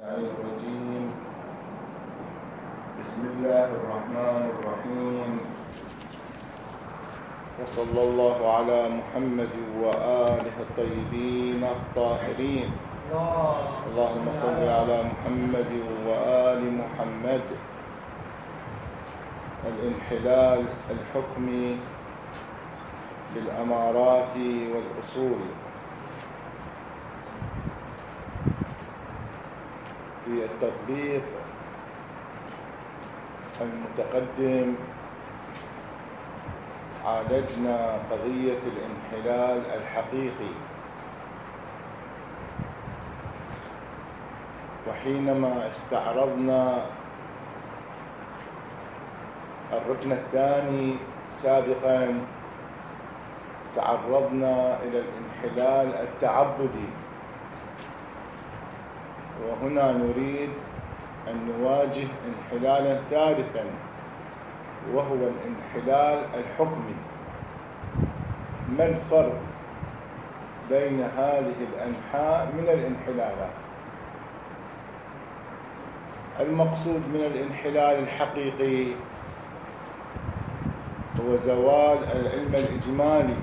الرجيم. بسم الله الرحمن الرحيم، وصلى الله على محمد وآله الطيبين الطاهرين. اللهم صل على محمد وآل محمد. الانحلال الحكمي للأمارات والأصول. في التطبيق المتقدم عالجنا قضية الانحلال الحقيقي، وحينما استعرضنا الركن الثاني سابقا تعرضنا إلى الانحلال التعبدي، وهنا نريد أن نواجه انحلالا ثالثا وهو الانحلال الحكمي. ما الفرق بين هذه الأنحاء من الانحلالات؟ المقصود من الانحلال الحقيقي هو زوال العلم الإجمالي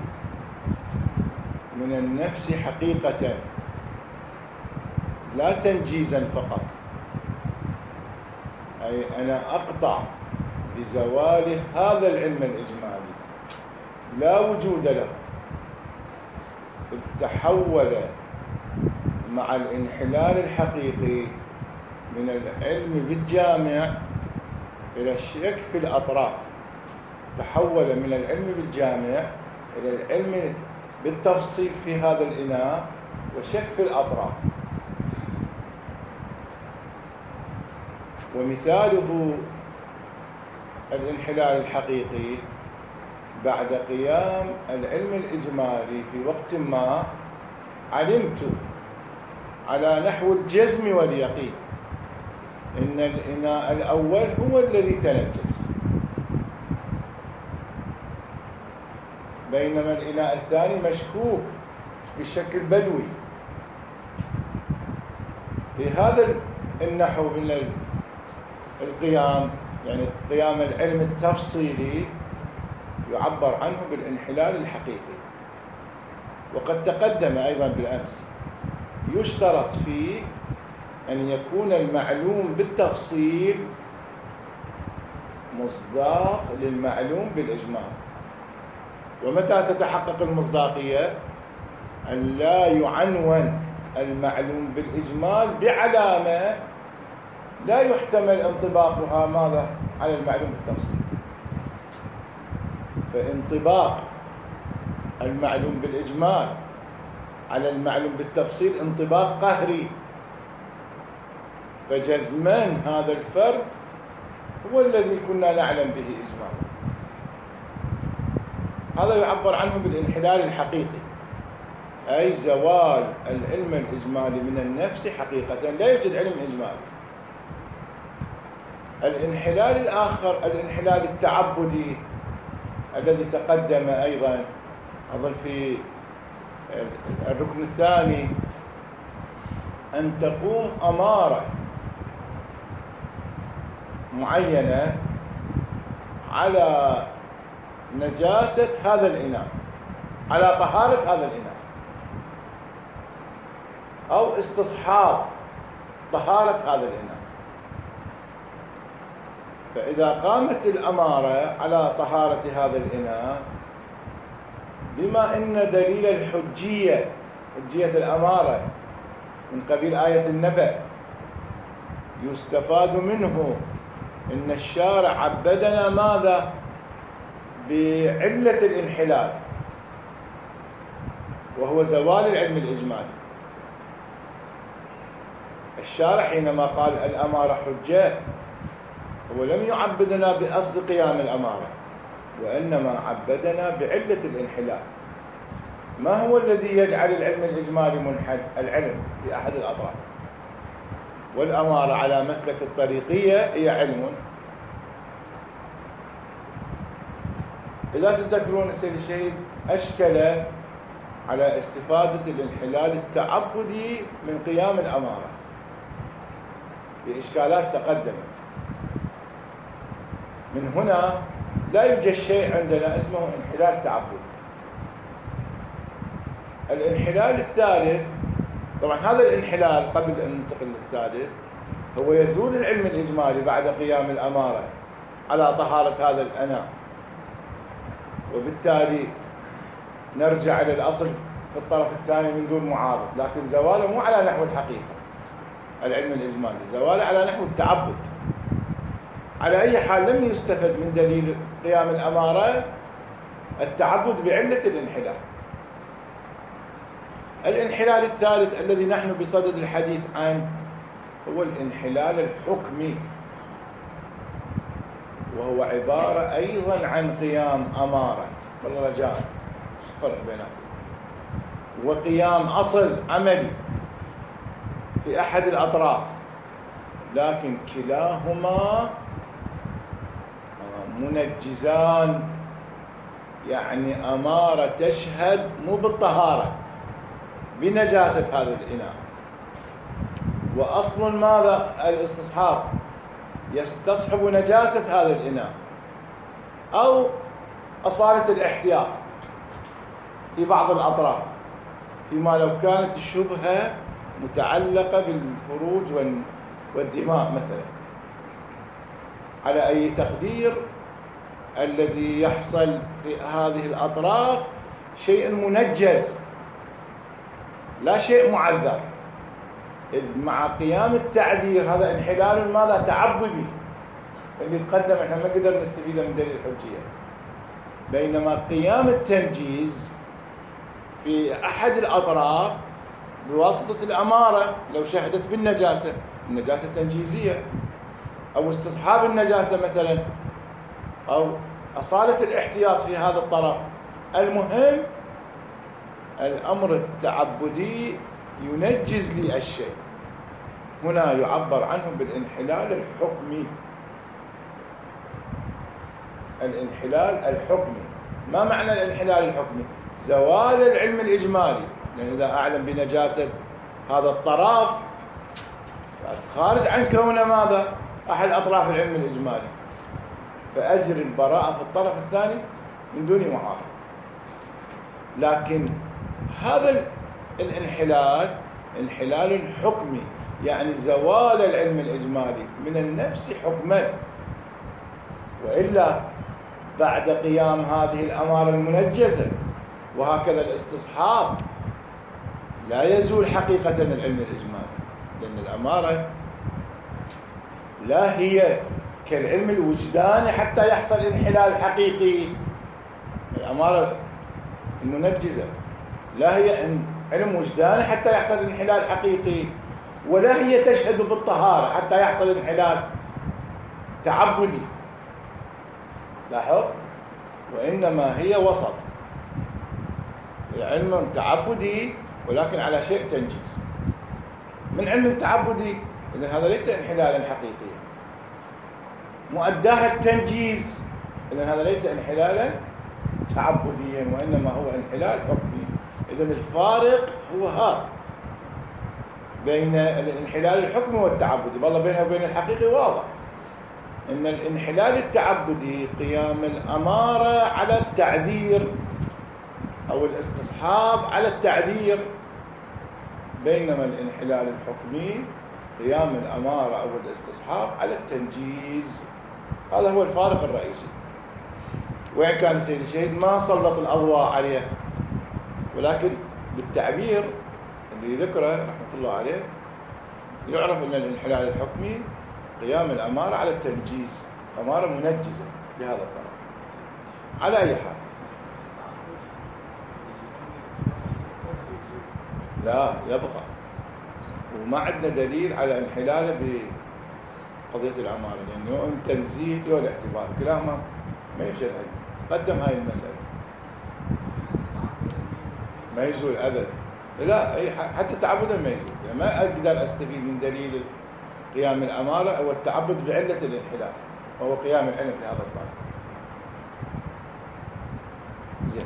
من النفس حقيقة، لا تنجيزا فقط، أي أنا أقطع بزوال هذا العلم الإجمالي، لا وجود له، إذ تحول مع الانحلال الحقيقي من العلم بالجامع إلى الشك في الأطراف. تحول من العلم بالجامع إلى العلم بالتفصيل في هذا الإناء وشك في الأطراف. ومثاله الانحلال الحقيقي بعد قيام العلم الإجمالي في وقت ما علمت على نحو الجزم واليقين إن الإناء الأول هو الذي تنجس، بينما الإناء الثاني مشكوك بالشكل البدوي. في هذا النحو من القيام، يعني قيام العلم التفصيلي، يعبر عنه بالانحلال الحقيقي. وقد تقدم أيضا بالأمس يشترط فيه أن يكون المعلوم بالتفصيل مصداق للمعلوم بالإجمال. ومتى تتحقق المصداقية؟ أن لا يعنون المعلوم بالإجمال بعلامة لا يحتمل انطباقها ماذا على المعلوم بالتفصيل. فانطباق المعلوم بالإجمال على المعلوم بالتفصيل انطباق قهري، فجزمان هذا الفرق هو الذي كنا نعلم به إجمالا. هذا يعبر عنه بالانحلال الحقيقي، أي زوال العلم الإجمالي من النفس حقيقة، لا يوجد علم إجمالي. الانحلال الآخر الانحلال التعبدي الذي تقدم أيضا أظن في الركن الثاني، أن تقوم أمارة معينة على نجاسة هذا الإناء، على طهارة هذا الإناء، أو استصحاب طهارة هذا الإناء. فإذا قامت الأمارة على طهارة هذا الإناء، بما إن دليل الحجية، حجية الأمارة من قبيل آية النبأ، يستفاد منه إن الشارع عبدنا ماذا؟ بعلة الانحلال، وهو زوال العلم الإجمالي. الشارع حينما قال الأمارة حجة، هو لم يعبدنا بأصل قيام الأمارة، وإنما عبدنا بعلة الانحلال. ما هو الذي يجعل العلم الإجمالي منحل؟ العلم في أحد الأطراف، والأمارة على مسلك الطريقية هي علم. إذا تذكرون السيد الشهيد أشكل على استفادة الانحلال التعبدي من قيام الأمارة، بإشكالات تقدمت. من هنا لا يوجد شيء عندنا اسمه انحلال تعبدي. الانحلال الثالث، طبعا هذا الانحلال قبل أن ننتقل للثالث، هو يزول العلم الإجمالي بعد قيام الأمارة على طهارة هذا الأنا، وبالتالي نرجع إلى الأصل في الطرف الثاني من دون معارض، لكن زواله مو على نحو الحقيقة العلم الإجمالي، زواله على نحو التعبد. على أي حال لم يستفد من دليل قيام الأمارة التعبد بعلة الانحلال. الانحلال الثالث الذي نحن بصدد الحديث عنه هو الانحلال الحكمي، وهو عبارة أيضا عن قيام أمارة بالرجاء، فرق بيناتهم، وقيام أصل عملي في أحد الأطراف، لكن كلاهما منجزان، يعني أمارة تشهد مو بالطهارة، بنجاسة هذا الإناء. وأصل ماذا؟ الاستصحاب يستصحب نجاسة هذا الإناء أو أصالة الاحتياط في بعض الأطراف، فيما لو كانت الشبهة متعلقة بالفروج والدماء مثلا. على أي تقدير الذي يحصل في هذه الأطراف شيء منجز لا شيء معذر، إذ مع قيام التعذير هذا انحلال ماذا؟ تعبدي، اللي تقدم احنا ما قدر نستفيده من دليل الحجية. بينما قيام التنجيز في أحد الأطراف بواسطة الأمارة لو شهدت بالنجاسة، النجاسة تنجيزية، أو استصحاب النجاسة مثلا، أو أصالة الاحتياط في هذا الطرف، المهم الأمر التعبدي ينجز لي الشيء. هنا يعبر عنه بالانحلال الحكمي. الانحلال الحكمي، ما معنى الانحلال الحكمي؟ زوال العلم الإجمالي، لأن إذا أعلم بنجاسة هذا الطرف خارج عن كونه ماذا؟ أحد أطراف العلم الإجمالي، فأجري البراءة في الطرف الثاني من دون معارضة. لكن هذا الانحلال انحلال حكمي، يعني زوال العلم الإجمالي من النفس حكما، وإلا بعد قيام هذه الأمارة المنجزة وهكذا الاستصحاب لا يزول حقيقة العلم الإجمالي، لأن الأمارة لا هي كالعلم الوجداني حتى يحصل انحلال حقيقي. الأمارة المنجزة لا هي علم وجداني حتى يحصل انحلال حقيقي، ولا هي تشهد بالطهارة حتى يحصل انحلال تعبدي. لاحظ، وإنما هي وسط، علم تعبدي ولكن على شيء تنجيز. من علم تعبدي إذن هذا ليس انحلالا حقيقيا، مؤداها التنجيز، إذن هذا ليس انحلالا تعبديا وإنما هو انحلال حكمي. إذن الفارق هو هذا بين الانحلال الحكمي والتعبدي. والله بينه وبين الحقيقي واضح، إن الانحلال التعبدي قيام الأمارة على التعذير أو الاستصحاب على التعذير، بينما الانحلال الحكمي قيام الأمارة أو الاستصحاب على التنجيز. هذا هو الفارق الرئيسي. وإن كان السيد الشهيد ما سلط الأضواء عليه، ولكن بالتعبير اللي ذكره رحمة الله عليه يعرف أن الانحلال الحكمي قيام الأمارة على التنجيز، أمارة منجزة بهذا الطرف. على أي حال لا يبقى، وما عندنا دليل على انحلاله بقضية الأمارة، لأنه يوم تنزيل له الاعتبار كلاهما ما يمشي العلم. قدم هاي المسألة ما يزول أبدا، لا حتى تعبدا ما يزول، يعني ما أقدر أستفيد من دليل قيام الأمارة أو التعبد بعلة الانحلال، وهو قيام العلم في هذا الطرف. زين،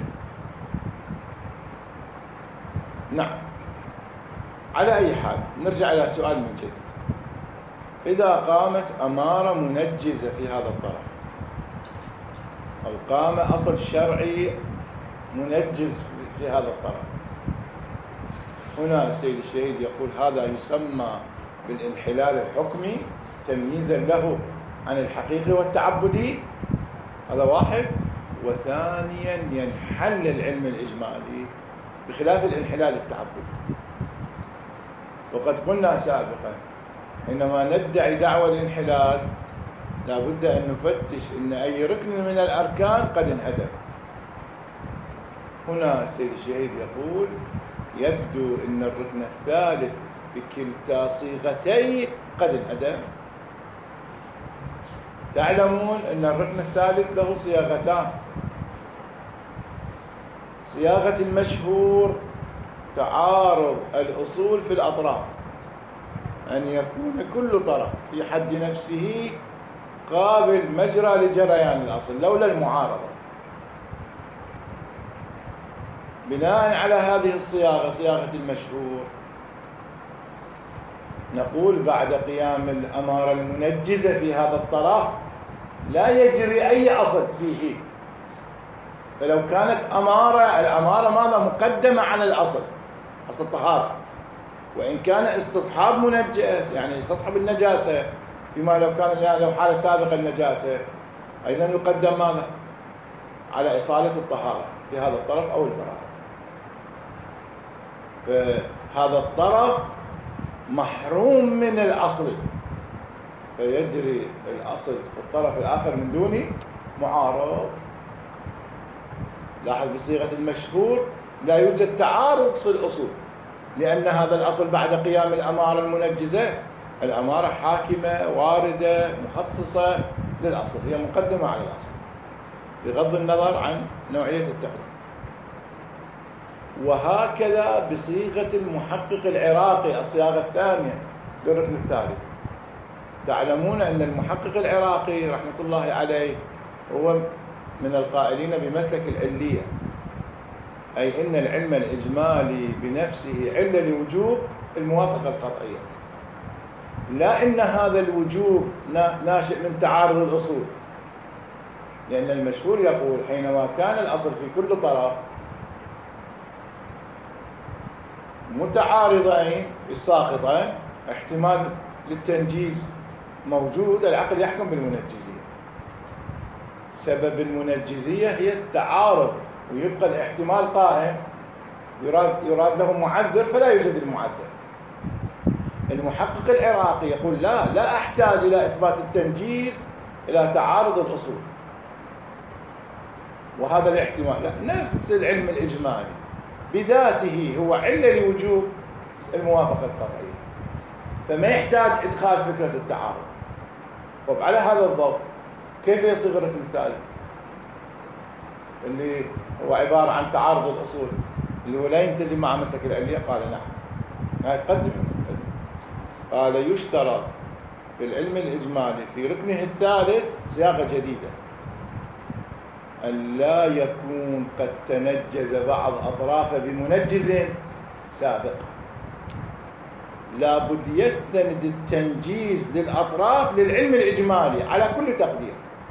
نعم. على أي حال نرجع إلى سؤال من جديد. إذا قامت أمارة منجزة في هذا الطرف، أو قام أصل شرعي منجز في هذا الطرف، هنا السيد الشهيد يقول هذا يسمى بالانحلال الحكمي تمييزا له عن الحقيقي والتعبدي. هذا واحد. وثانيا ينحل العلم الإجمالي بخلاف الانحلال التعبدي. وقد قلنا سابقا حينما ندعي دعوى الانحلال لا بد أن نفتش أن أي ركن من الأركان قد انهدم. هنا السيد الشهيد يقول يبدو أن الركن الثالث بكلتا صيغتين قد انهدم. تعلمون أن الركن الثالث له صياغتان. صياغة المشهور تعارض الأصول في الأطراف، أن يكون كل طرف في حد نفسه قابل مجرى لجريان الأصل لولا المعارضة. بناء على هذه الصياغة، صياغة المشهور، نقول بعد قيام الأمارة المنجزة في هذا الطرف لا يجري أي أصل فيه. فلو كانت الأمارة ماذا؟ مقدمة على الأصل، أصل الطهارة، وإن كان استصحاب منجس يعني يستصحب النجاسة، فيما لو حالة سابقة النجاسة أيضا يقدم ماذا؟ على إصالة الطهارة في هذا الطرف أو البراءة. فهذا الطرف محروم من الأصل، فيجري الأصل في الطرف الآخر من دون معارض. لاحظ بصيغة المشهور لا يوجد تعارض في الأصول، لأن هذا الأصل بعد قيام الأمارة المنجزة، الأمارة حاكمة واردة مخصصة للأصل، هي مقدمة على الأصل بغض النظر عن نوعية التقديم. وهكذا بصيغة المحقق العراقي الصياغة الثانية للركن الثالث. تعلمون أن المحقق العراقي رحمة الله عليه هو من القائلين بمسلك العلية، أي أن العلم الإجمالي بنفسه علة لوجوب الموافقة القطعية، لا إن هذا الوجوب ناشئ من تعارض الأصول. لأن المشهور يقول حينما كان الأصل في كل طرف متعارضين الساقطين، احتمال للتنجيز موجود، العقل يحكم بالمنجزية. سبب المنجزية هي التعارض، ويبقى الاحتمال قائم، يراد له معذر فلا يوجد المعذر. المحقق العراقي يقول لا أحتاج إلى إثبات التنجيز إلى تعارض الأصول، وهذا الاحتمال نفس العلم الإجمالي بذاته هو علة لوجوب الموافقة القطعية، فما يحتاج إدخال فكرة التعارض. طب على هذا الضوء كيف يصيغ الركن الثالث اللي هو عبارة عن تعارض الأصول اللي هو لا ينسجم مع مسلك العلية؟ قال نعم، ما يتقدم. قال يشترط في العلم الإجمالي في ركنه الثالث صياغة جديدة، أن لا يكون قد تنجز بعض أطرافه بمنجز سابق. لابد يستند التنجيز للأطراف للعلم الإجمالي على كل تقدير.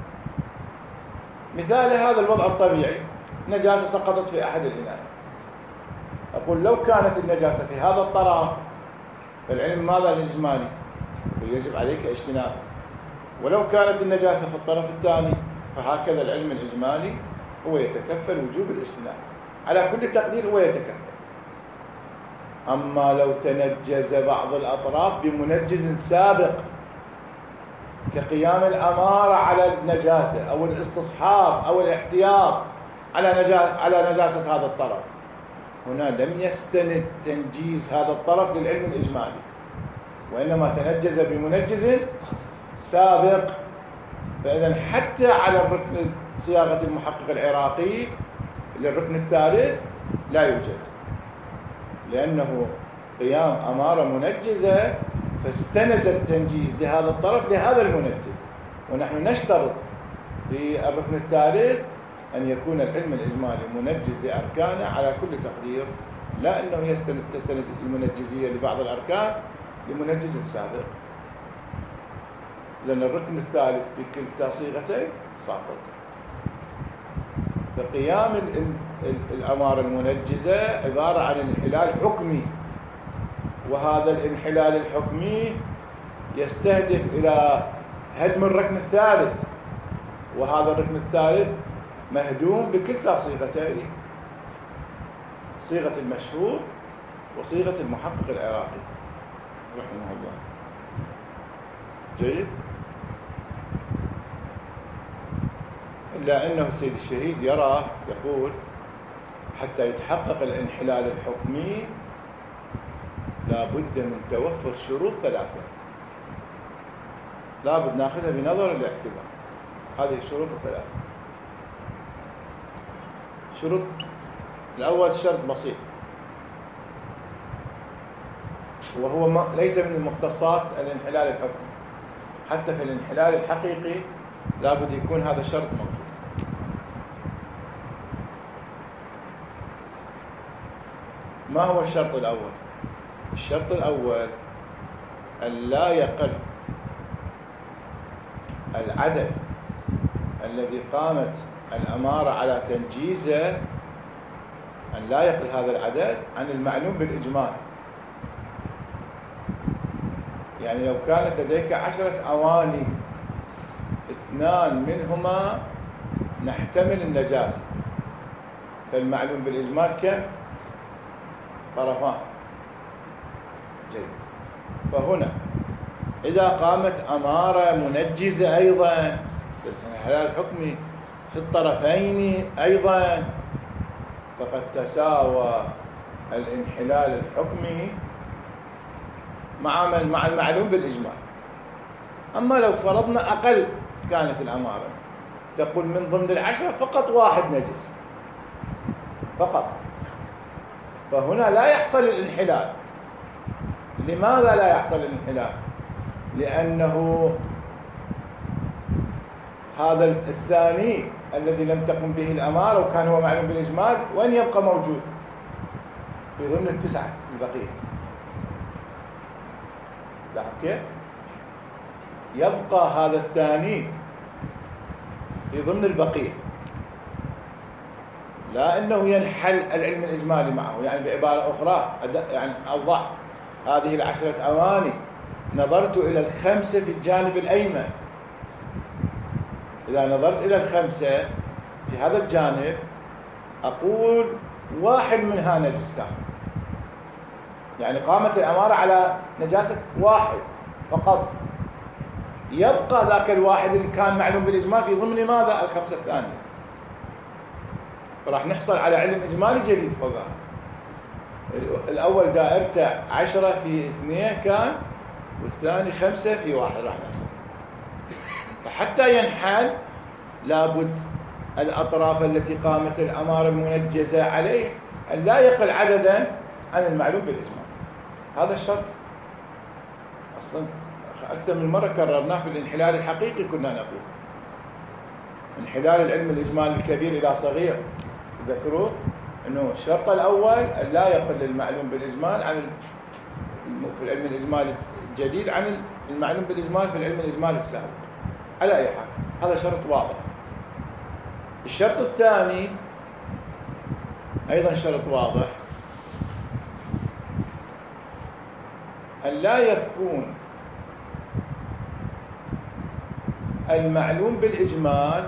مثال هذا الوضع الطبيعي، نجاسة سقطت في أحد الإناء، أقول لو كانت النجاسة في هذا الطرف فالعلم ماذا الإجمالي؟ يجب عليك اجتنابه. ولو كانت النجاسة في الطرف الثاني فهكذا العلم الإجمالي هو يتكفل وجوب الاجتناب على كل تقدير، هو يتكفل. أما لو تنجز بعض الأطراف بمنجز سابق كقيام الأمارة على النجاسة أو الاستصحاب أو الاحتياط على نجاسة هذا الطرف، هنا لم يستند تنجيز هذا الطرف للعلم الإجمالي، وإنما تنجز بمنجز سابق. فإذا حتى على الركن صياغة المحقق العراقي للركن الثالث لا يوجد، لأنه قيام أمارة منجزة فاستند التنجيز لهذا الطرف لهذا المنجز. ونحن نشترط في الركن الثالث أن يكون العلم الإجمالي منجز لأركانه على كل تقدير، لا أنه تستند المنجزية لبعض الأركان لمنجز سابق. لأن الركن الثالث بكلتا صيغتين ساقط. فقيام الأمارة المنجزة عبارة عن انحلال حكمي، وهذا الانحلال الحكمي يستهدف إلى هدم الركن الثالث، وهذا الركن الثالث مهدوم بكلتا صيغتين، صيغة المشهور وصيغة المحقق العراقي رحمه الله. جيد. إلا أنه السيد الشهيد يرى، يقول حتى يتحقق الانحلال الحكمي لا بد من توفر شروط ثلاثة، لا بد ناخذها بنظر الاعتبار. هذه الشروط الثلاثة. شروط الأول شرط بسيط، وهو ليس من المختصات الانحلال الحكمي، حتى في الانحلال الحقيقي لا بد يكون هذا الشرط موجود. ما هو الشرط الأول؟ الشرط الأول أن لا يقل العدد الذي قامت الأمارة على تنجيزه، أن لا يقل هذا العدد عن المعلوم بالإجمال. يعني لو كانت لديك 10 أواني 2 منهما نحتمل النجاسة، فالمعلوم بالإجمال كم؟ طرفان. جيد. فهنا إذا قامت أمارة منجزة أيضا بالانحلال الحكمي في الطرفين أيضا، فقد تساوى الانحلال الحكمي مع المعلوم بالإجمال. أما لو فرضنا أقل كانت الأمارة، تقول من ضمن 10 فقط 1 نجس فقط، فهنا لا يحصل الانحلال. لماذا لا يحصل الانحلال؟ لأنه هذا الثاني الذي لم تقم به الأمارة وكان هو معلوم بالإجمال، وين يبقى موجود؟ في ضمن 9 البقية. لاحظ كيف؟ يبقى هذا الثاني في ضمن البقية، لا أنه ينحل العلم الإجمالي معه. يعني بعبارة أخرى يعني أوضح، هذه 10 أواني نظرت إلى 5 في الجانب الأيمن، إذا نظرت إلى 5 في هذا الجانب أقول 1 منها نجس كان، يعني قامت الأمارة على نجاسة 1 فقط، يبقى ذاك الواحد اللي كان معلوم بالإجمال في ضمن ماذا؟ 5 الثانية. فراح نحصل على علم إجمالي جديد فوقها. الأول دائرته 10 في 2 كان، والثاني 5 في 1 راح نحصل. فحتى ينحل لابد الأطراف التي قامت الأمارة المنجزة عليه أن لا يقل عددا عن المعلوم بالإجمال. هذا الشرط أصلا أكثر من مرة كررناه في الانحلال الحقيقي. كنا نقول انحلال العلم الإجمالي الكبير إلى صغير، تذكروا أنه الشرط الأول أن لا يقل المعلوم بالإجمال عن في العلم الإجمالي الجديد عن المعلوم بالإجمال في العلم الإجمالي السابق. على أي حال هذا شرط واضح. الشرط الثاني أيضا شرط واضح، أن لا يكون المعلوم بالإجمال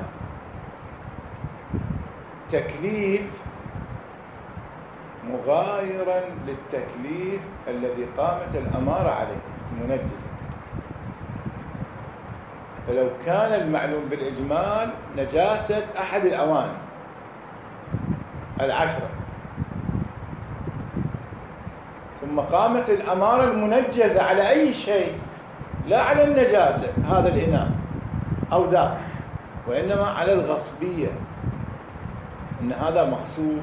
تكليف مغايرا للتكليف الذي قامت الأمارة عليه المنجزة. فلو كان المعلوم بالإجمال نجاسة أحد الأواني 10، ثم قامت الأمارة المنجزة على أي شيء، لا على النجاسة هذا الإناء أو ذاك، وإنما على الغصبية، إن هذا مغصوب.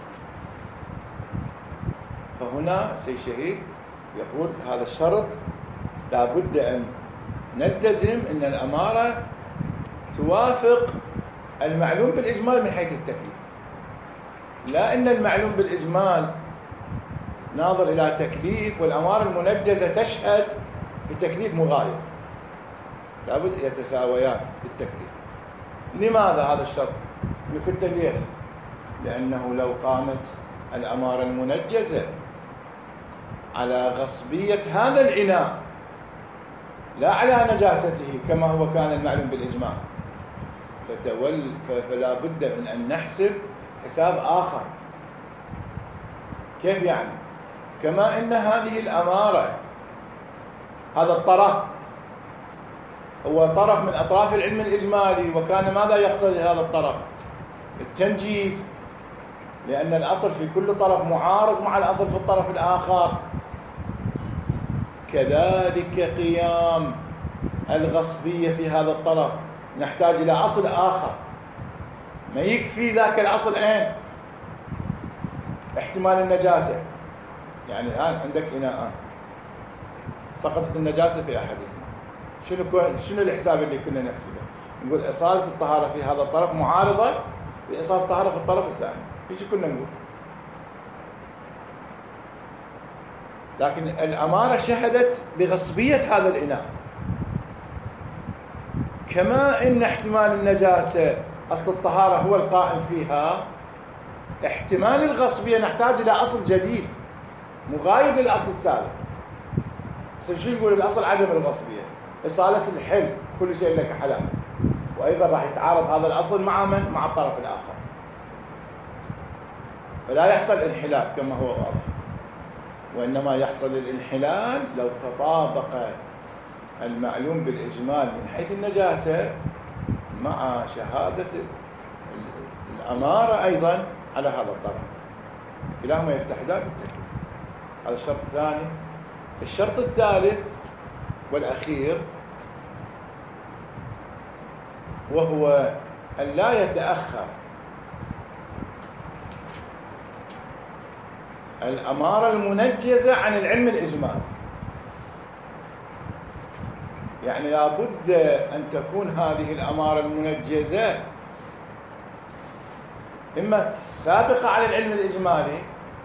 فهنا سيد شهيد يقول هذا الشرط لا بد أن نلتزم أن الأمارة توافق المعلوم بالإجمال من حيث التكليف، لا أن المعلوم بالإجمال ناظر إلى تكليف والأمارة المنجزة تشهد بتكليف مغاير. لابد يتساويان في التكليف. لماذا هذا الشرط؟ يفيد ليش؟ لأنه لو قامت الأمارة المنجزة على غصبية هذا الإناء لا على نجاسته كما هو كان المعلوم بالإجماع، فلا بد من أن نحسب حساب آخر. كيف يعني؟ كما أن هذه الأمارة، هذا الطرف هو طرف من أطراف العلم الإجمالي، وكان ماذا يقتضي هذا الطرف؟ التنجيز، لأن الأصل في كل طرف معارض مع الأصل في الطرف الآخر. كذلك قيام الغصبية في هذا الطرف نحتاج إلى أصل آخر. ما يكفي ذاك الأصل أين؟ احتمال النجاسة. يعني الآن عندك إناء سقطت النجاسة في أحدهما، شنو الحساب اللي كنا نحسبه؟ نقول إصالة الطهارة في هذا الطرف معارضة بإصالة الطهارة في الطرف الثاني، هيك كنا نقول. لكن الأمارة شهدت بغصبية هذا الإناء، كما إن احتمال النجاسة أصل الطهارة هو القائم فيها، احتمال الغصبية نحتاج إلى أصل جديد مغاير للأصل السابق. شو يقول الأصل؟ عدم الغصبية، إصالة الحل، كل شيء لك حلال، وأيضا راح يتعارض هذا الأصل مع من؟ مع الطرف الآخر، فلا يحصل انحلال كما هو واضح. وإنما يحصل الانحلال لو تطابق المعلوم بالإجمال من حيث النجاسة مع شهادة الأمارة أيضا على هذا الطرف، كلاهما يتحدان بالتكليف. هذا الشرط الثاني. الشرط الثالث والأخير وهو أن لا يتأخر الأمارة المنجزة عن العلم الإجمالي. يعني لابد أن تكون هذه الأمارة المنجزة إما سابقة على العلم الإجمالي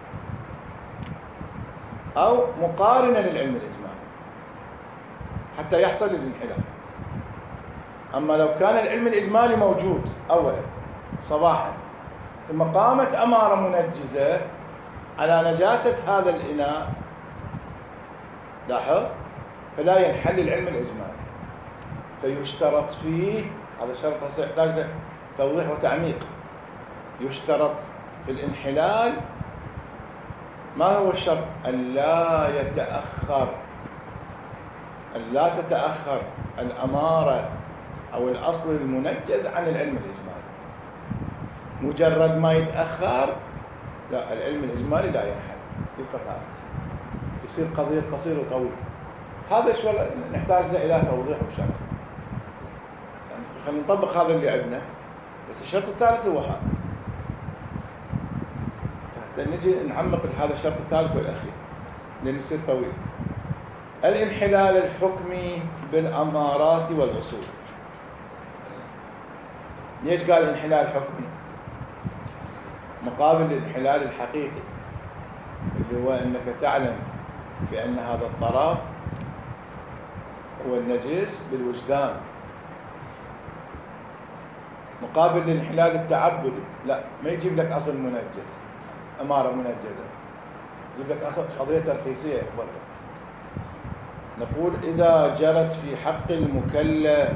أو مقارنة للعلم الإجمالي حتى يحصل الانحلال. أما لو كان العلم الإجمالي موجود أولا صباحا، ثم قامت أمارة منجزة على نجاسة هذا الإناء، لاحظ، فلا ينحل العلم الإجمالي، فيشترط فيه، هذا الشرط يحتاج توضيح وتعميق، يشترط في الانحلال ما هو الشرط؟ ألا تتأخر الأمارة أو الأصل المنجز عن العلم الإجمالي. مجرد ما يتأخر لا، العلم الإجمالي لا ينحل، يبقى ثابت، يصير قضية قصير وطويل. هذا شو نحتاج إلى توضيح وشرح. يعني خلينا نطبق هذا اللي عندنا، بس الشرط الثالث هو هذا. نجي نعمق هذا الشرط الثالث والأخير لأن يصير طويل. الانحلال الحكمي بالأمارات والأصول. ليش قال انحلال حكمي؟ مقابل الانحلال الحقيقي اللي هو أنك تعلم بأن هذا الطرف هو النجس بالوجدان، مقابل الانحلال التعبدي لا، ما يجيب لك أصل منجز، أمارة منجزة، يجيب لك أصل قضية ترخيصية. نقول إذا جرت في حق المكلف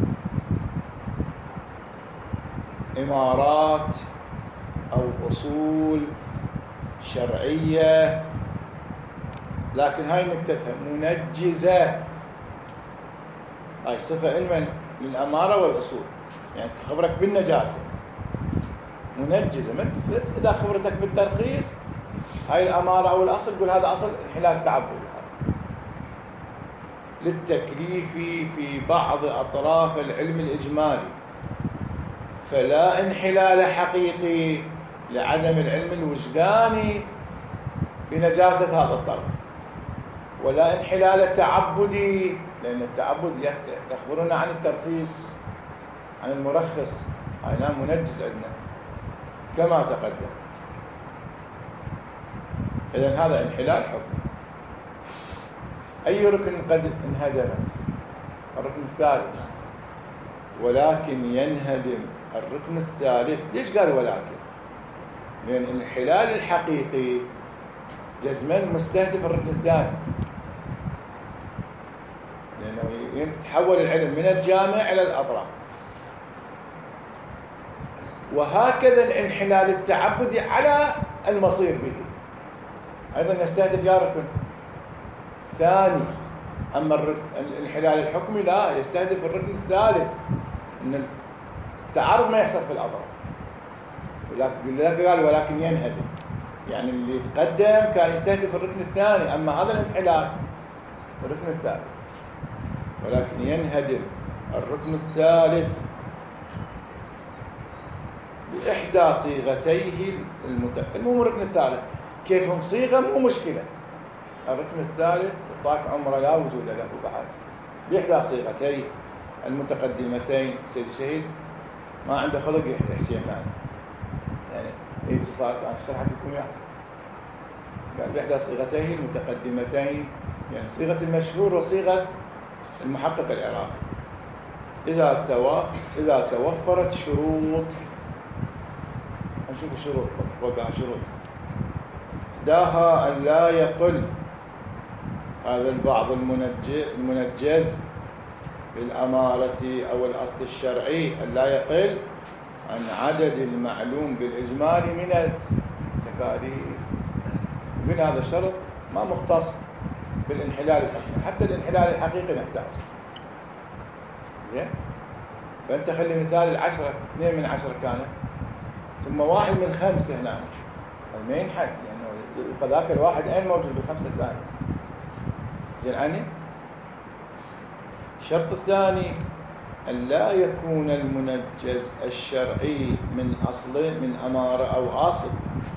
إمارات أو أصول شرعية، لكن هاي نكتتها منجزة، هاي صفة علما للأمارة والأصول، يعني تخبرك بالنجاسة منجزة. بس إذا خبرتك بالترخيص هاي الأمارة أو الأصل قل هذا أصل انحلال تعبدي للتكليف في بعض أطراف العلم الإجمالي، فلا انحلال حقيقي لعدم العلم الوجداني بنجاسة هذا الطرف، ولا انحلال تعبدي، لأن التعبد يخبرنا عن الترخيص، عن المرخص، هاي منجز عندنا كما تقدم. إذن هذا انحلال حكم. أي ركن قد انهدم؟ الركن الثالث، ولكن ينهدم الركن الثالث. ليش قال ولكن؟ لأن الانحلال الحقيقي جزما مستهدف الركن الثاني، لأنه يتحول العلم من الجامع إلى الأطراف. وهكذا الانحلال التعبدي على المصير به أيضا يستهدف يا ركن ثاني. أما الانحلال الحكمي لا، يستهدف الركن الثالث، أن التعارض ما يحصل في الأطراف. ولكن قال ولكن ينهدم، يعني اللي يتقدم كان يستهدف الركن الثاني، أما هذا الانحلال الركن الثالث. ولكن ينهدم الركن الثالث بإحدى صيغتيه المهم الركن الثالث كيف صيغة مو مشكلة. الركن الثالث طاق عمره لا وجود له بعد، بإحدى صيغتيه المتقدمتين. سيد الشهيد ما عنده خلق يحكي يعني اتصال أنا شرحت لكم يعني قال بإحدى صيغتيه المتقدمتين، يعني صيغة المشهور وصيغة المحقق العراقي. إذا توفرت شروط، نشوف الشروط وقع شروط داها أن لا يقل هذا البعض المنجز بالأمارة أو الأصل الشرعي، أن لا يقل عن عدد المعلوم بالإجمال من التكاليف. من هذا الشرط ما مختص بالانحلال الحقيقي، حتى الانحلال الحقيقي نحتاج. زين، فأنت خلي مثال 10 2 من 10 كانت، ثم 1 من 5 هنا، ما ينحل لأنه يبقى ذاك الواحد أين موجود بالخمسة الثانية. زين عني. الشرط الثاني أن لا يكون المنجز الشرعي من أصل من أمارة أو أصل.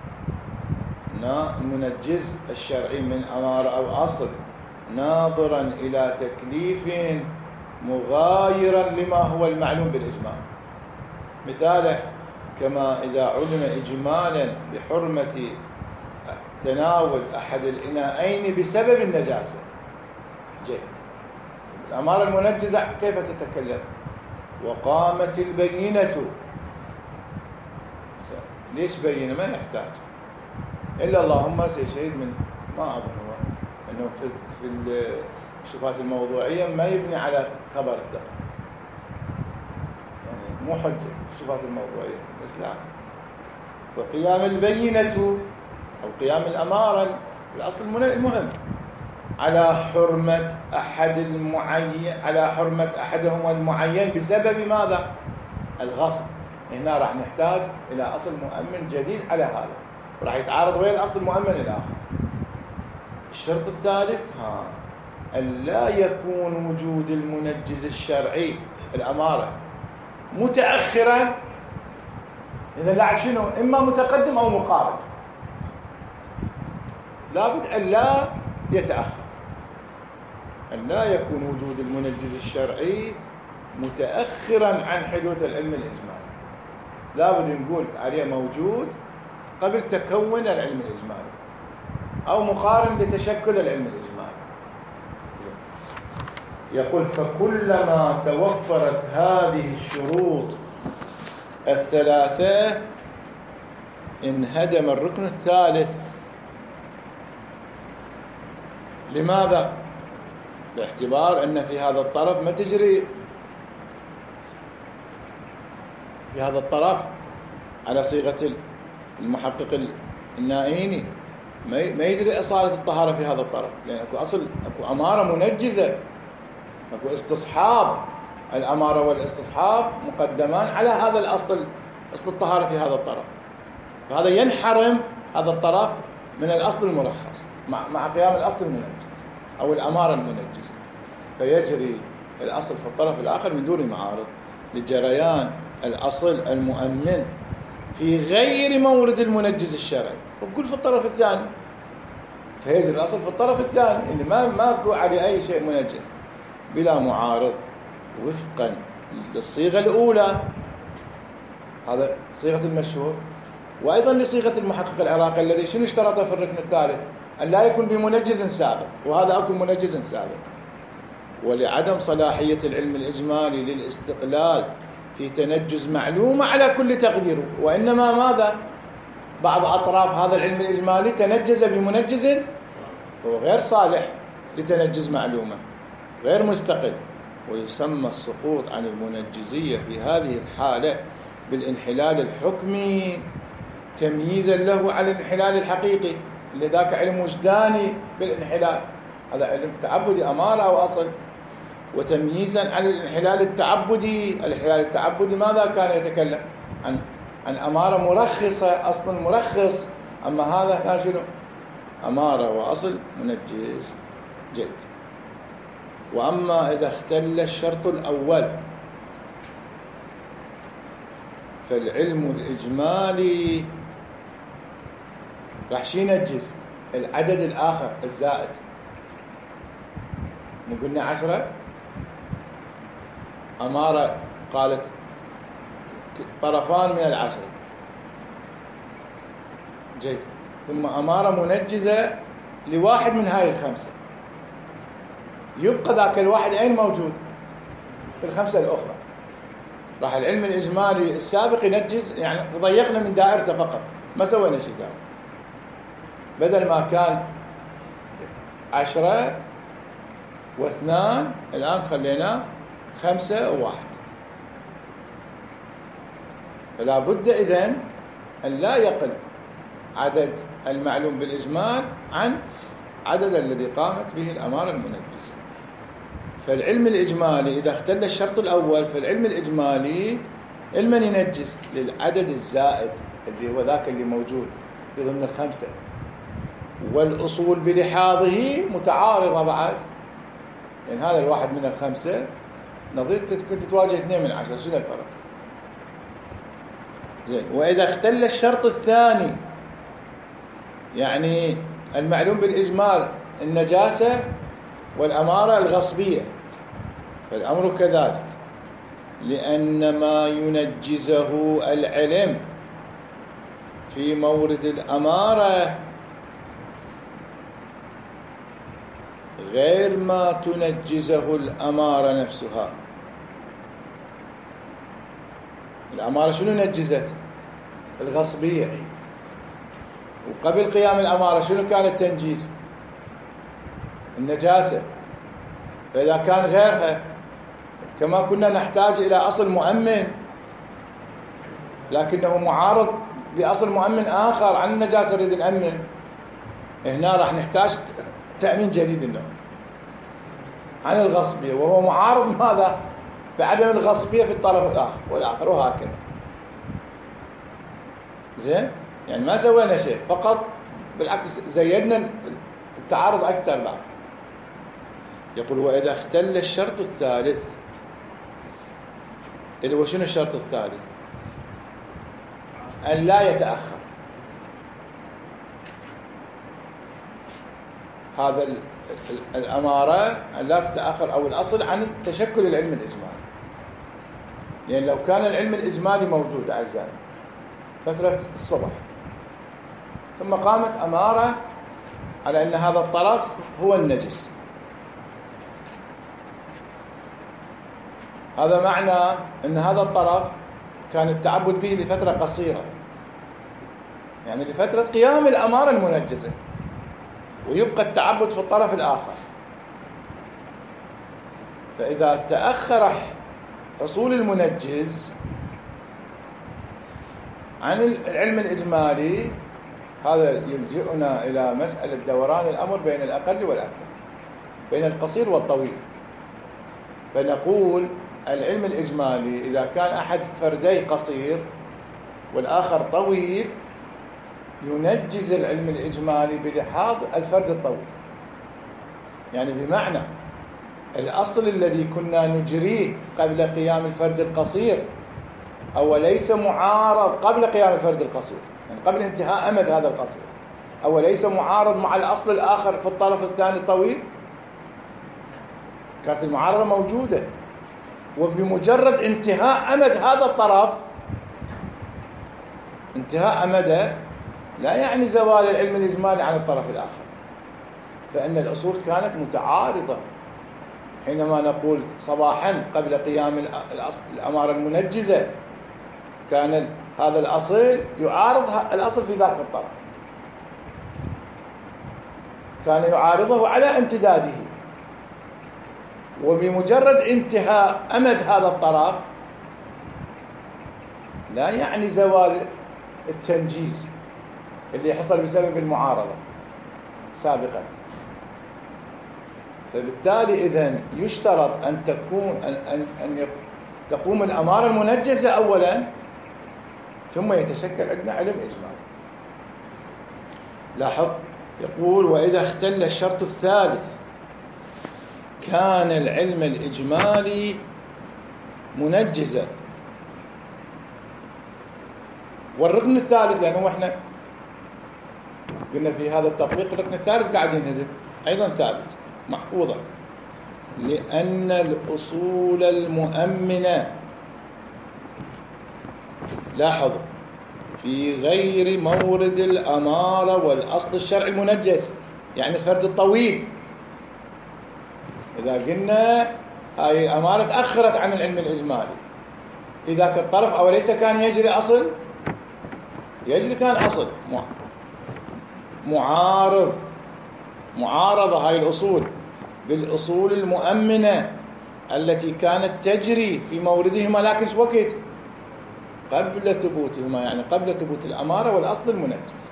المنجز الشرعي من أمارة أو أصل ناظرا إلى تكليف مغايرا لما هو المعلوم بالإجمال. مثاله كما إذا علم إجمالا بحرمة تناول أحد الإناءين بسبب النجاسة. جيد. الأمارة المنجزة كيف تتكلم؟ وقامت البينة. ليش بينة؟ ما نحتاج إلا اللهم سيشهد من ما أظن هو أنه في الشبهات الموضوعية ما يبني على خبر الدقة، يعني مو حجة الشبهات الموضوعية الإسلام. وقيام البينة أو قيام الأمارة الأصل المهم على حرمة أحدهما المعين بسبب ماذا؟ الغصب. هنا راح نحتاج إلى أصل مؤمن جديد على هذا، وراح يتعارض ويا الأصل المؤمن الآخر. الشرط الثالث أن لا يكون وجود المنجز الشرعي الأمارة متأخرا، إذا لا شنو؟ إما متقدم أو مقارب. لابد أن لا يتأخر، أن لا يكون وجود المنجز الشرعي متأخرا عن حدوث العلم الإجمالي. لابد نقول عليه موجود قبل تكون العلم الإجمالي أو مقارن لتشكل العلم الإجمالي. يقول فكلما توفرت هذه الشروط الثلاثة انهدم الركن الثالث. لماذا؟ باعتبار أن في هذا الطرف ما تجري في هذا الطرف على صيغة المحقق النائيني، ما يجري إصالة الطهارة في هذا الطرف، لأن أكو أمارة منجزة، أكو استصحاب. الأمارة والاستصحاب مقدمان على هذا الأصل، أصل الطهارة في هذا الطرف. فهذا ينحرم هذا الطرف من الأصل المرخص مع قيام الأصل المنجز أو الأمارة المنجزة، فيجري الأصل في الطرف الآخر من دون معارض لجريان الأصل المؤمن في غير مورد المنجز الشرعي، وكل في الطرف الثاني. فيجري الأصل في الطرف الثاني اللي ماكو عليه أي شيء منجز بلا معارض وفقا للصيغة الأولى، هذا صيغة المشهور، وأيضا لصيغة المحقق العراقي الذي شنو اشترطه في الركن الثالث؟ أن لا يكون بمنجز سابق، وهذا أكون منجز سابق. ولعدم صلاحية العلم الإجمالي للاستقلال في تنجز معلومة على كل تقدير، وإنما ماذا؟ بعض أطراف هذا العلم الإجمالي تنجز بمنجز هو غير صالح لتنجز معلومة، غير مستقل، ويسمى السقوط عن المنجزية في هذه الحالة بالانحلال الحكمي تمييزا له على الانحلال الحقيقي، لذاك علم وجداني بالانحلال، هذا علم تعبدي أمارة أو أصل، وتمييزا عن الانحلال التعبدي. الانحلال التعبدي ماذا كان يتكلم عن أمارة مرخصة، أصل مرخص، أما هذا لا، شنو؟ أمارة وأصل منجز. جيد. وأما إذا اختل الشرط الأول فالعلم الإجمالي راح ينجز العدد الآخر الزائد. قلنا 10 أمارة قالت طرفان من 10. جيد. ثم أمارة منجزة لواحد من هاي 5، يبقى ذاك الواحد أين موجود؟ في 5 الأخرى. راح العلم الإجمالي السابق ينجز، يعني ضيقنا من دائرته فقط، ما سوينا شيء ثاني. بدل ما كان 10 و2 الآن خليناه 5 و1. فلا بد إذن أن لا يقل عدد المعلوم بالإجمال عن عدد الذي قامت به الأمارة المنجزة. فالعلم الإجمالي إذا اختل الشرط الأول فالعلم الإجمالي علما ينجز للعدد الزائد اللي هو ذاك اللي موجود في ضمن 5، والأصول بلحاظه متعارضة بعد، يعني هذا الواحد من 5 نظير كنت تواجه 2 من 10، شنو الفرق؟ زين. وإذا اختل الشرط الثاني، يعني المعلوم بالإجمال النجاسة والأمارة الغصبية، فالأمر كذلك، لأن ما ينجزه العلم في مورد الأمارة غير ما تنجزه الأمارة نفسها. الأمارة شنو نجزت؟ الغصبية. وقبل قيام الأمارة شنو كان التنجيز؟ النجاسة. فإذا كان غيرها، كما كنا نحتاج إلى أصل مؤمن لكنه معارض بأصل مؤمن آخر عن النجاسة نريد نأمن، هنا راح نحتاج تأمين جديد له عن الغصبية، وهو معارض ماذا؟ بعدم الغصبية في الطرف الآخر والآخر، وهكذا. زين؟ يعني ما سوينا شيء، فقط بالعكس زيدنا التعارض أكثر بعد. يقول وإذا اختل الشرط الثالث، اللي هو شنو الشرط الثالث؟ أن لا يتأخر هذا الأمارة، أن لا تتأخر أو الأصل عن تشكل العلم الإجمالي. يعني لو كان العلم الإجمالي موجود أعزائي فترة الصبح، ثم قامت أمارة على أن هذا الطرف هو النجس، هذا معنى أن هذا الطرف كان التعبد به لفترة قصيرة، يعني لفترة قيام الأمارة المنجزة، ويبقى التعبد في الطرف الآخر. فإذا تأخر حصول المنجز عن العلم الإجمالي، هذا يلجئنا إلى مسألة دوران الأمر بين الأقل والأكثر، بين القصير والطويل. فنقول العلم الإجمالي إذا كان أحد فرديه قصير والآخر طويل ينجز العلم الإجمالي بلحاظ الفرد الطويل، يعني بمعنى الأصل الذي كنا نجريه قبل قيام الفرد القصير أو ليس معارض قبل قيام الفرد القصير، يعني قبل انتهاء أمد هذا القصير، أو ليس معارض مع الأصل الآخر في الطرف الثاني الطويل، كانت المعارضة موجودة، وبمجرد انتهاء أمد هذا الطرف، انتهاء أمده لا يعني زوال العلم الإجمالي عن الطرف الآخر، فإن الأصول كانت متعارضة حينما نقول صباحا قبل قيام الأمارة المنجزة كان هذا الأصل يعارض الأصل في ذاك الطرف، كان يعارضه على امتداده، وبمجرد انتهاء أمد هذا الطرف لا يعني زوال التنجيز اللي حصل بسبب المعارضة سابقا. فبالتالي إذن يشترط أن تقوم الأمارة المنجزة أولا، ثم يتشكل عندنا علم إجمالي. لاحظ يقول: وإذا اختل الشرط الثالث كان العلم الإجمالي منجزا. والركن الثالث، لأنه احنا قلنا في هذا التطبيق الركن الثالث قاعد ينهدم أيضا ثابت محفوظة، لأن الأصول المؤمنة، لاحظوا، في غير مورد الأمارة والأصل الشرعي المنجز، يعني الفرد الطويل. إذا قلنا هاي الأمارة تأخرت عن العلم الإجمالي في ذاك الطرف، أوليس كان يجري أصل؟ يجري كان أصل معارضة هاي الأصول بالأصول المؤمنة التي كانت تجري في موردهما، لكن وقت قبل ثبوتهما، يعني قبل ثبوت الأمارة والأصل المنجز.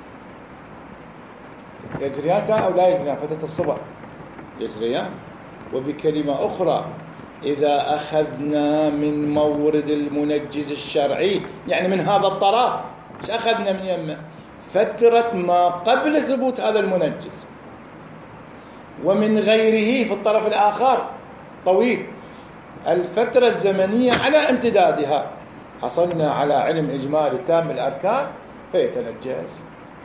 يجريان كان أو لا يجريان؟ فترة الصبح يجريان. وبكلمة أخرى، إذا أخذنا من مورد المنجز الشرعي، يعني من هذا الطرف، إيش أخذنا من يمه؟ فترة ما قبل ثبوت هذا المنجز، ومن غيره في الطرف الآخر طويل، الفترة الزمنية على امتدادها حصلنا على علم إجمالي تام الأركان فيتنجز.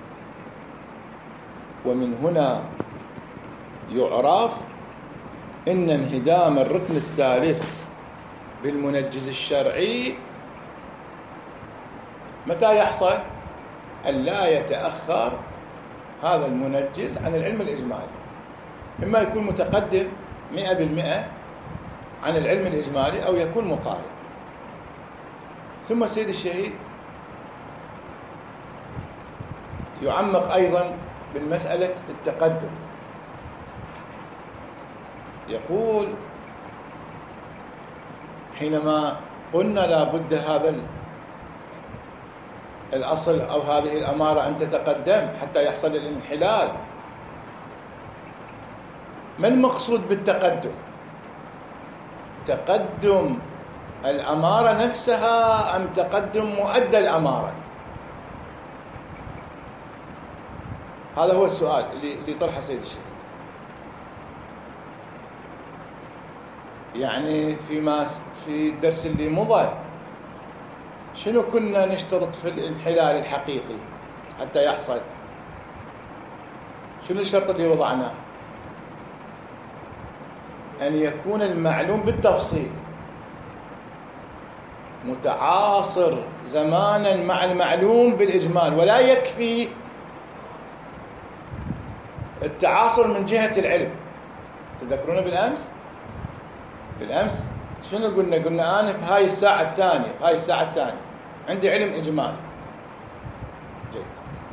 ومن هنا يعرف إن انهدام الركن الثالث بالمنجز الشرعي متى يحصل؟ أن لا يتأخر هذا المنجز عن العلم الإجمالي، إما يكون متقدم 100% عن العلم الإجمالي أو يكون مقارب. ثم السيد الشهيد يعمق أيضا بالمسألة التقدم، يقول: حينما قلنا لا بد هذا الأصل أو هذه الأمارة أن تتقدم حتى يحصل الانحلال، ما المقصود بالتقدم؟ تقدم الأمارة نفسها أم تقدم مؤدى الأمارة؟ هذا هو السؤال اللي طرحه سيد الشهيد. يعني في الدرس اللي مضى شنو كنا نشترط في الانحلال الحقيقي حتى يحصل؟ شنو الشرط اللي وضعناه؟ أن يكون المعلوم بالتفصيل متعاصر زمانا مع المعلوم بالإجمال، ولا يكفي التعاصر من جهة العلم. تذكرون بالأمس شنو قلنا أنا بهاي الساعة الثانية عندي علم إجمالي جيد.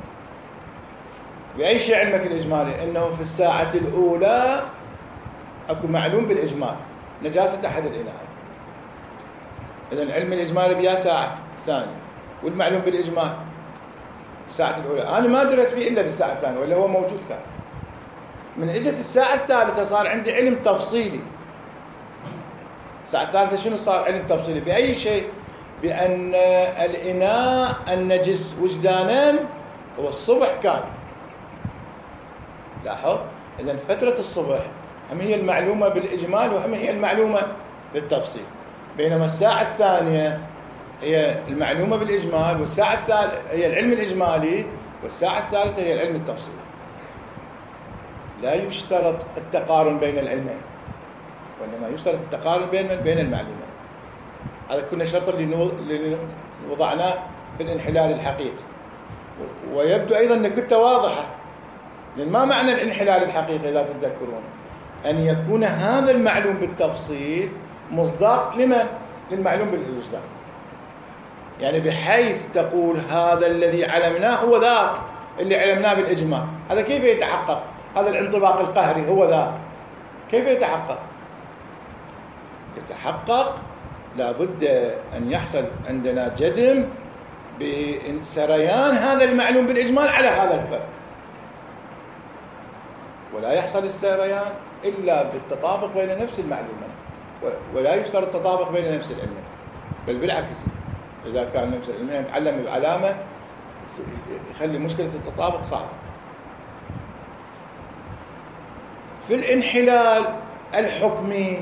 بأي شيء علمك الإجمالي؟ إنه في الساعة الأولى أكو معلوم بالإجمال نجاسة أحد الإناء. إذن العلم الإجمالي بيا ساعة ثانية، والمعلوم بالإجمال الساعة الأولى، أنا ما درت فيه إلا بالساعة الثانية، ولا هو موجود كان. من إجت الساعة الثالثة صار عندي علم تفصيلي. الساعة الثالثة شنو صار علم تفصيلي؟ بأي شيء؟ بأن الإناء النجس وجدانا هو الصبح كان. لاحظ، إذن فترة الصبح هم هي المعلومة بالإجمال وهم هي المعلومة بالتفصيل، بينما الساعة الثانية هي المعلومة بالإجمال، والساعة الثالثة هي العلم الإجمالي، والساعة الثالثة هي العلم التفصيلي. لا يشترط التقارن بين العلمين، وإنما يشترط التقارن بين المعلومين. هذا كنا شرط اللي وضعناه بالانحلال الحقيقي. ويبدو أيضا أن كنت واضحة، لأن ما معنى الانحلال الحقيقي إذا تتذكرون؟ أن يكون هذا المعلوم بالتفصيل مصداق لمن؟ للمعلوم بالوجدان. يعني بحيث تقول هذا الذي علمناه هو ذاك اللي علمناه بالإجماع. هذا كيف يتحقق؟ هذا الانطباق القهري هو ذاك، كيف يتحقق؟ يتحقق لابد أن يحصل عندنا جزم بسريان هذا المعلوم بالإجمال على هذا الفرد، ولا يحصل السريان إلا بالتطابق بين نفس المعلومين، ولا يشترط التطابق بين نفس العلمين، بل بالعكس إذا كان نفس العلمين يتعلم بعلامة يخلي مشكلة التطابق صعبة. في الانحلال الحكمي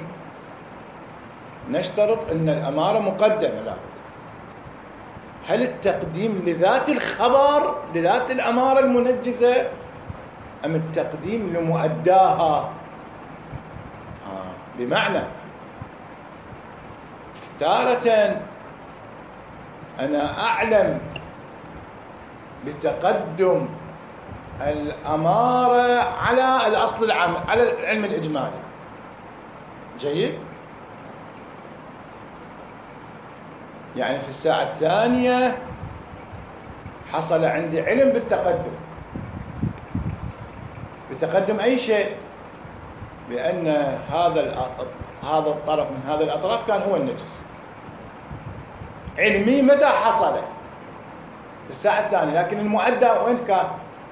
نشترط أن الأمارة مقدمة لابد. هل التقديم لذات الخبر لذات الأمارة المنجزة أم التقديم لمؤداها؟ بمعنى تارة أنا أعلم بتقدم الأمارة على الأصل العام، على العلم الإجمالي. جيد؟ يعني في الساعة الثانية حصل عندي علم بالتقدم، بتقدم أي شيء، بأن هذا الطرف من هذه الأطراف كان هو النجس. علمي متى حصل؟ في الساعة الثانية، لكن المؤدى وين كان؟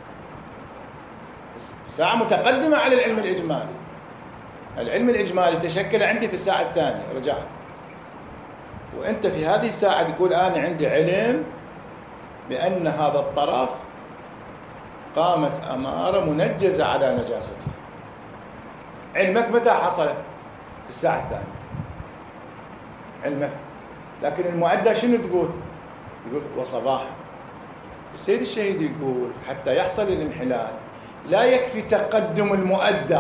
ساعة متقدمة على العلم الإجمالي. العلم الإجمالي تشكل عندي في الساعة الثانية رجاء، وأنت في هذه الساعة تقول أنا عندي علم بأن هذا الطرف قامت أمارة منجزة على نجاسته. علمك متى حصل؟ في الساعة الثانية علمك، لكن المؤدى شنو تقول؟ يقول وصباحا. السيد الشهيد يقول حتى يحصل الانحلال لا يكفي تقدم المؤدى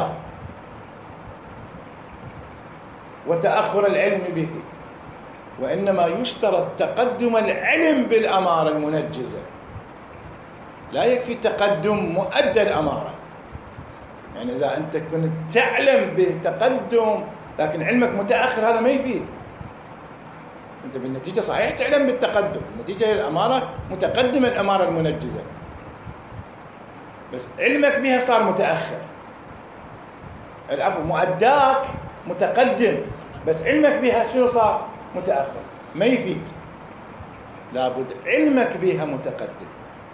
وتأخر العلم به، وإنما يشترط تقدم العلم بالأمارة المنجزة. لا يكفي تقدم مؤدى الأمارة. يعني إذا أنت كنت تعلم بتقدم لكن علمك متأخر هذا ما يفيد. أنت بالنتيجة صحيح تعلم بالتقدم، النتيجة هي الأمارة متقدمة، الأمارة المنجزة، بس علمك بها صار متأخر. العفو، مؤداك متقدم بس علمك بها شنو صار؟ متأخر. ما يفيد، لابد علمك بها متقدم.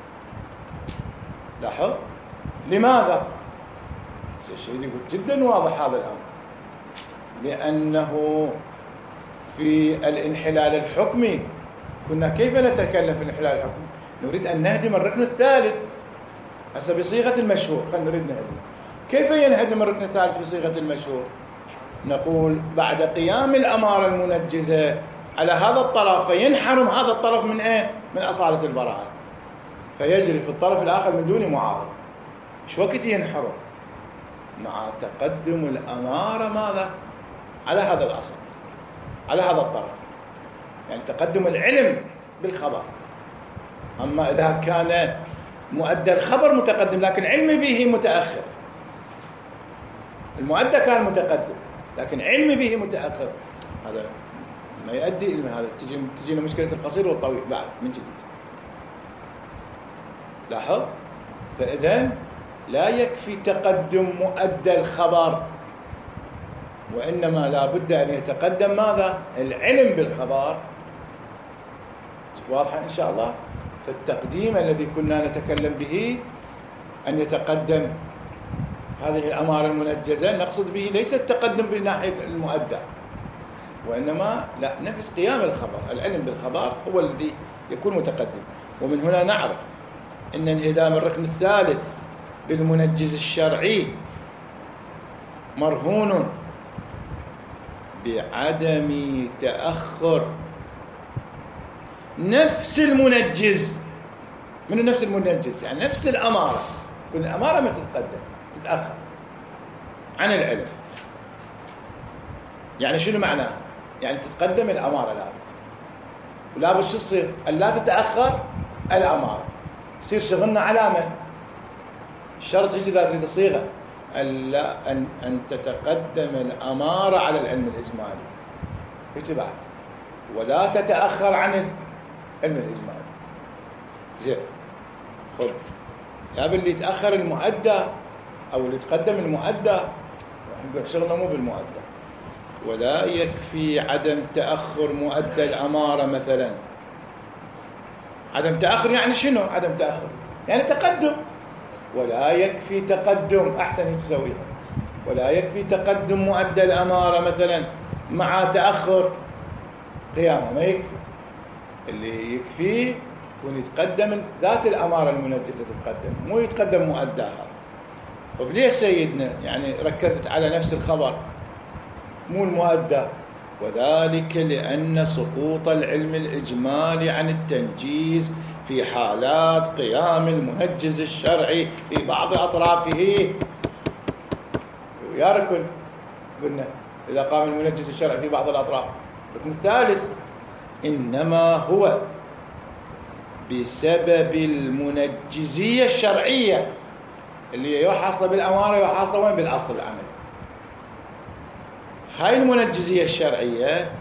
لاحظ لماذا؟ الشيء يقول جدا واضح هذا الأمر، لأنه في الانحلال الحكمي كنا كيف نتكلم في الانحلال الحكمي؟ نريد أن نهدم الركن الثالث هسه بصيغة المشهور. خلينا نريد نهدم. كيف ينهدم الركن الثالث بصيغة المشهور؟ نقول بعد قيام الأمارة المنجزة على هذا الطرف فينحرم هذا الطرف من إيه؟ من أصالة البراءة، فيجري في الطرف الآخر من دون معارض. شو وقت ينحرم؟ مع تقدم الأمارة ماذا؟ على هذا الأصل، على هذا الطرف، يعني تقدم العلم بالخبر. أما إذا كان مؤدى الخبر متقدم لكن علمي به متأخر، المؤدى كان متقدم لكن علمي به متأخر، هذا ما يؤدي إلى هذا. تجينا مشكلة القصير والطويل بعد من جديد. لاحظ؟ فإذن لا يكفي تقدم مؤدى الخبر، وإنما لا بد أن يتقدم ماذا؟ العلم بالخبر. واضحة إن شاء الله؟ فالتقديم الذي كنا نتكلم به أن يتقدم هذه الأمارة المنجزة، نقصد به ليس التقدم بناحية المؤدى، وإنما لا، نفس قيام الخبر، العلم بالخبر هو الذي يكون متقدم. ومن هنا نعرف أن انهدام الركن الثالث بالمنجز الشرعي مرهون بعدم تأخر نفس المنجز. من نفس المنجز؟ يعني نفس الأمارة، كل الأمارة ما تتأخر عن العلم. يعني شنو معناه؟ يعني تتقدم الأمارة لابد، ولابد شو تصير؟ ألا تتأخر الأمارة. يصير شغلنا علامة. الشرط يجي إذا تريد صيغة أن تتقدم الأمارة على العلم الإجمالي هيك بعد، ولا تتأخر عن العلم الإجمالي. زين، خذ يا اللي يتأخر المؤدى أو اللي يتقدم المؤدى، شغله مو بالمؤدى. ولا يكفي عدم تأخر مؤدى الأمارة مثلا. عدم تأخر يعني شنو؟ عدم تأخر يعني تقدم. ولا يكفي تقدم، أحسن تسويها، ولا يكفي تقدم مؤدى الأمارة مثلا مع تأخر قيامها، ما يكفي. اللي يكفي يكون يتقدم ذات الأمارة المنجزة تتقدم، مو يتقدم مؤداها. طيب ليش سيدنا يعني ركزت على نفس الخبر مو المؤدى؟ وذلك لأن سقوط العلم الإجمالي عن التنجيز في حالات قيام المنجز الشرعي في بعض أطرافه. ويا ركن قلنا إذا قام المنجز الشرعي في بعض الأطراف. الركن الثالث إنما هو بسبب المنجزية الشرعية اللي هي حاصلة بالأمارة وحاصلة وين؟ بالأصل العمل. هاي المنجزية الشرعية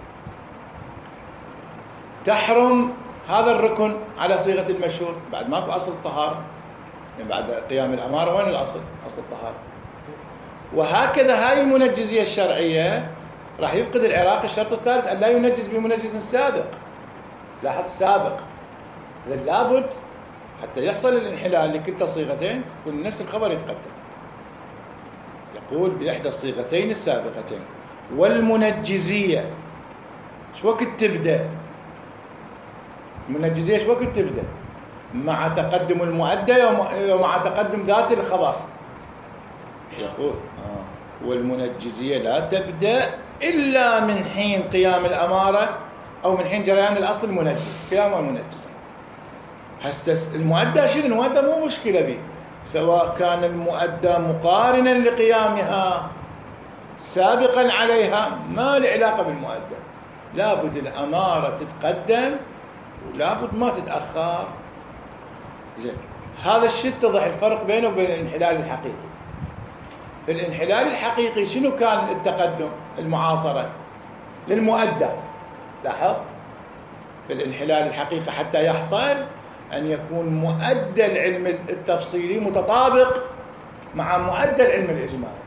تحرم هذا الركن على صيغة المشهور، بعد ماكو أصل الطهارة، يعني بعد قيام الأمارة وين الأصل؟ أصل الطهارة. وهكذا هاي المنجزية الشرعية راح يفقد العراقي الشرط الثالث أن لا ينجز بمنجز سابق. لاحظ السابق، إذا لابد حتى يحصل الانحلال لكلتا صيغتين يكون نفس الخبر يتقدم. يقول بإحدى الصيغتين السابقتين. والمنجزية شو وقت تبدأ؟ المنجزية شو وقت تبدأ؟ مع تقدم المؤدى ومع تقدم ذات الخبر. يقول والمنجزية لا تبدأ إلا من حين قيام الأمارة أو من حين جريان الأصل المنجز، قيام المنجز. هسه المؤدى شنو؟ المؤدى مو مشكلة به، سواء كان المؤدى مقارنا لقيامها سابقا عليها، ما له علاقة بالمؤدى. لابد الأمارة تتقدم ولابد ما تتأخر. زين، هذا الشيء اتضح الفرق بينه وبين الانحلال الحقيقي. في الانحلال الحقيقي شنو كان التقدم؟ المعاصرة للمؤدى. لاحظ، في الانحلال الحقيقي حتى يحصل أن يكون مؤدى العلم التفصيلي متطابق مع مؤدى العلم الإجمالي.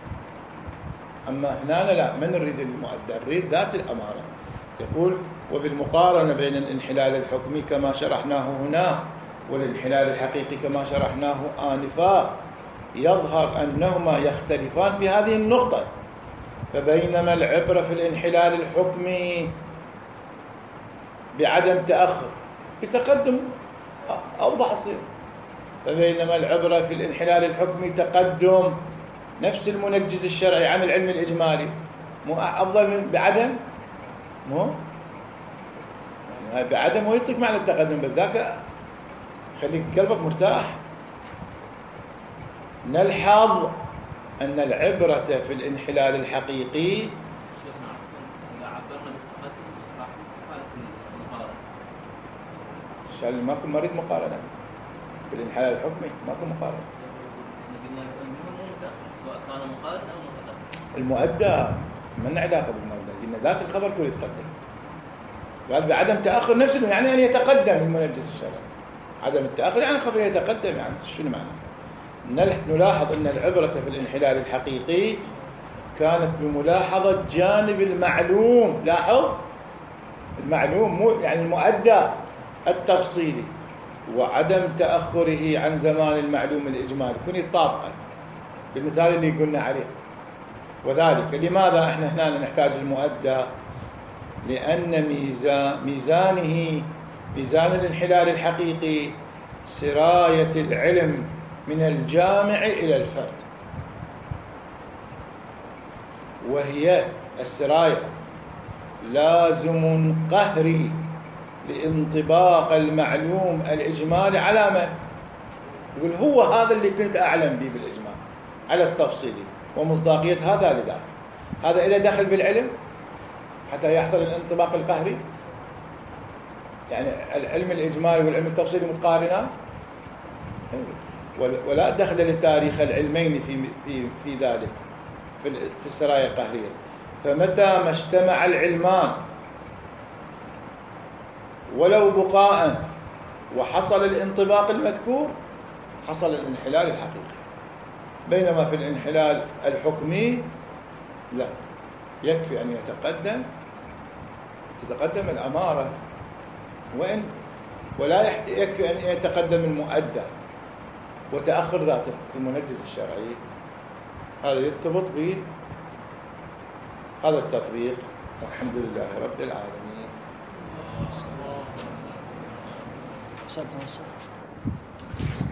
أما هنا لا، ما نريد المؤدى، نريد ذات الأمارة. يقول وبالمقارنة بين الانحلال الحكمي كما شرحناه هنا والانحلال الحقيقي كما شرحناه آنفا يظهر أنهما يختلفان في هذه النقطة. فبينما العبرة في الانحلال الحكمي بعدم تأخر بتقدم أوضح الصيغة، فبينما العبرة في الانحلال الحكمي تقدم نفس المنجز الشرعي عن العلم الإجمالي، مو أفضل من بعدم؟ مو يعني بعدم هو يعطيك معنى التقدم، بس ذاك خليك قلبك مرتاح. نلحظ أن العبرة في الانحلال الحقيقي شال ماكو مريض مقارنة بالانحلال الحكمي، ماكو مقارنة. سواء كان مقارن أو متقدم. المؤدى من علاقة بالمؤدى، لأن ذات الخبر كله يتقدم. قال بعدم تأخر نفس يعني أن يتقدم المنجز الشرعي. عدم التأخر يعني الخبر يتقدم، يعني شنو معنى؟ نلاحظ أن العبرة في الانحلال الحقيقي كانت بملاحظة جانب المعلوم. لاحظ المعلوم مو يعني المؤدى التفصيلي، وعدم تأخره عن زمان المعلوم الإجمالي، يكون يطابقا بالمثال اللي قلنا عليه. وذلك لماذا احنا هنا نحتاج المؤدى؟ لأن ميزان الانحلال الحقيقي سراية العلم من الجامع إلى الفرد، وهي السراية لازم قهري لانطباق المعلوم الإجمالي على من؟ يقول هو هذا اللي كنت أعلم به بالإجمال على التفصيلي، ومصداقية هذا لذاك. هذا إلى دخل بالعلم حتى يحصل الانطباق القهري، يعني العلم الإجمالي والعلم التفصيلي متقارنان. ولا دخل لتاريخ العلمين في ذلك في السرايا القهرية. فمتى ما اجتمع العلمان ولو بقاء وحصل الانطباق المذكور حصل الانحلال الحقيقي. بينما في الانحلال الحكمي لا، يكفي أن تتقدم الأمارة ولا يكفي أن يتقدم المؤدى وتأخر ذات المنجز الشرعي. هذا يرتبط بهذا التطبيق. والحمد لله رب العالمين. الله.